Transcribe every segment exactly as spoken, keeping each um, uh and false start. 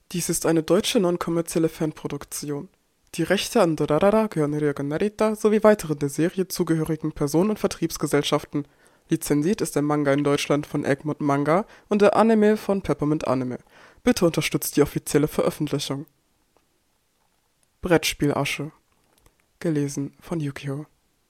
Dies ist eine deutsche non-kommerzielle Fanproduktion. Die Rechte an Durarara gehören Ryoga Narita sowie weiteren der Serie zugehörigen Personen und Vertriebsgesellschaften. Lizenziert ist der Manga in Deutschland von Egmont Manga und der Anime von Peppermint Anime. Bitte unterstützt die offizielle Veröffentlichung. Brettspielasche. Gelesen von Yukio.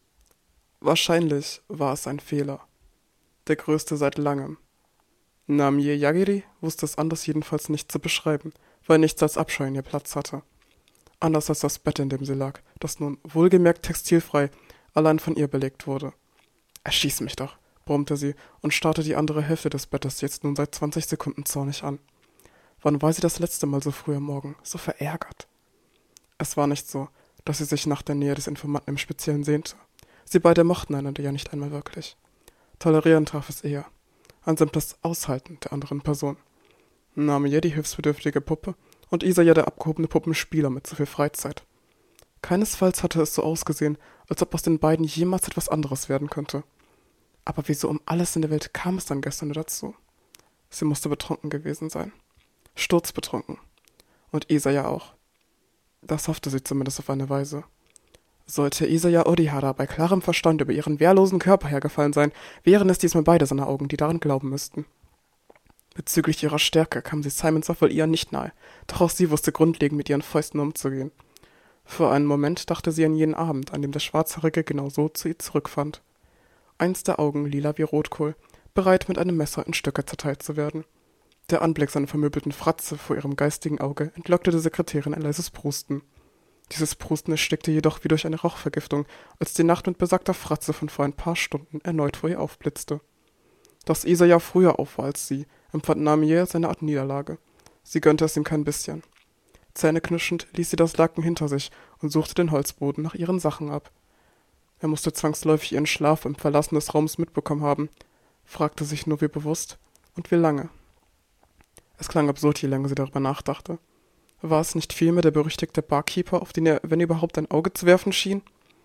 Wahrscheinlich war es ein Fehler. Der größte seit langem. Namie Yagiri wusste es anders jedenfalls nicht zu beschreiben, weil nichts als Abscheu in ihr Platz hatte. Anders als das Bett, in dem sie lag, das nun wohlgemerkt textilfrei allein von ihr belegt wurde. »Erschieß mich doch«, brummte sie und starrte die andere Hälfte des Bettes jetzt nun seit zwanzig Sekunden zornig an. Wann war sie das letzte Mal so früh am Morgen, so verärgert? Es war nicht so, dass sie sich nach der Nähe des Informanten im Speziellen sehnte. Sie beide mochten einander ja nicht einmal wirklich. Tolerieren traf es eher. Ein simples Aushalten der anderen Person. Namie die hilfsbedürftige Puppe und Isaya der abgehobene Puppenspieler mit so viel Freizeit. Keinesfalls hatte es so ausgesehen, als ob aus den beiden jemals etwas anderes werden könnte. Aber wieso um alles in der Welt kam es dann gestern nur dazu? Sie musste betrunken gewesen sein. Sturzbetrunken. Und Isaya auch. Das hoffte sie zumindest auf eine Weise. Sollte Isaya Orihara bei klarem Verstand über ihren wehrlosen Körper hergefallen sein, wären es diesmal beide seine Augen, die daran glauben müssten. Bezüglich ihrer Stärke kam sie Simon sowohl ihr nicht nahe, doch auch sie wusste grundlegend mit ihren Fäusten umzugehen. Für einen Moment dachte sie an jenen Abend, an dem der Schwarzhaarige genau so zu ihr zurückfand. Eins der Augen lila wie Rotkohl, bereit mit einem Messer in Stücke zerteilt zu werden. Der Anblick seiner vermöbelten Fratze vor ihrem geistigen Auge entlockte der Sekretärin ein leises Prusten. Dieses Prusten erstickte jedoch wie durch eine Rauchvergiftung, als die Nacht mit besagter Fratze von vor ein paar Stunden erneut vor ihr aufblitzte. Dass Isaya früher auf war als sie, empfand Namie seine Art Niederlage. Sie gönnte es ihm kein bisschen. Zähneknirschend ließ sie das Laken hinter sich und suchte den Holzboden nach ihren Sachen ab. Er musste zwangsläufig ihren Schlaf im Verlassen des Raums mitbekommen haben, fragte sich nur wie bewusst und wie lange. Es klang absurd, je länger sie darüber nachdachte. War es nicht vielmehr der berüchtigte Barkeeper, auf den er, wenn überhaupt, ein Auge zu werfen schien?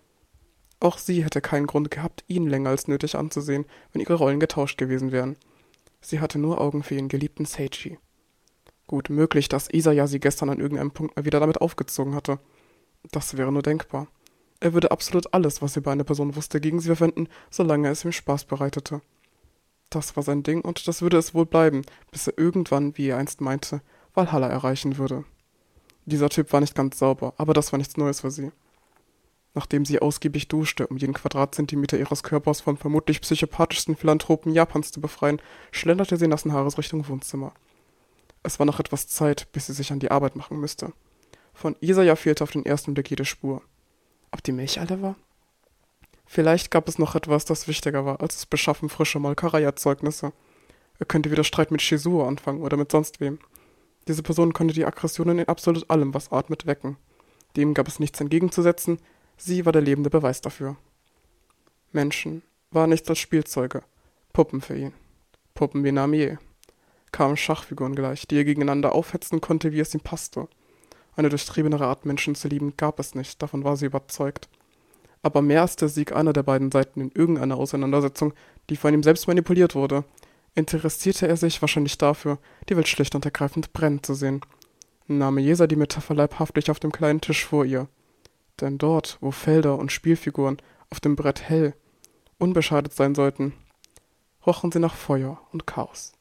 Auch sie hätte keinen Grund gehabt, ihn länger als nötig anzusehen, wenn ihre Rollen getauscht gewesen wären. Sie hatte nur Augen für ihren geliebten Seiji. Gut möglich, dass Isaya sie gestern an irgendeinem Punkt mal wieder damit aufgezogen hatte. Das wäre nur denkbar. Er würde absolut alles, was sie über eine Person wusste, gegen sie verwenden, solange es ihm Spaß bereitete. Das war sein Ding und das würde es wohl bleiben, bis er irgendwann, wie er einst meinte, Valhalla erreichen würde. Dieser Typ war nicht ganz sauber, aber das war nichts Neues für sie. Nachdem sie ausgiebig duschte, um jeden Quadratzentimeter ihres Körpers vom vermutlich psychopathischsten Philanthropen Japans zu befreien, schlenderte sie nassen Haares Richtung Wohnzimmer. Es war noch etwas Zeit, bis sie sich an die Arbeit machen müsste. Von Isaya fehlte auf den ersten Blick jede Spur. Ob die Milch alle war? Vielleicht gab es noch etwas, das wichtiger war, als das Beschaffen frischer Molkerei-Erzeugnisse. Er könnte wieder Streit mit Shizuo anfangen oder mit sonst wem. Diese Person konnte die Aggressionen in absolut allem, was atmet, wecken. Dem gab es nichts entgegenzusetzen, sie war der lebende Beweis dafür. Menschen waren nichts als Spielzeuge, Puppen für ihn. Puppen wie Namie. Kamen Schachfiguren gleich, die er gegeneinander aufhetzen konnte, wie es ihm passte. Eine durchtriebenere Art, Menschen zu lieben, gab es nicht, davon war sie überzeugt. Aber mehr als der Sieg einer der beiden Seiten in irgendeiner Auseinandersetzung, die von ihm selbst manipuliert wurde, interessierte er sich wahrscheinlich dafür, die Welt schlicht und ergreifend brennen zu sehen. Namie sah die Metapher leibhaftig auf dem kleinen Tisch vor ihr. Denn dort, wo Felder und Spielfiguren auf dem Brett hell, unbeschadet sein sollten, rochen sie nach Feuer und Chaos.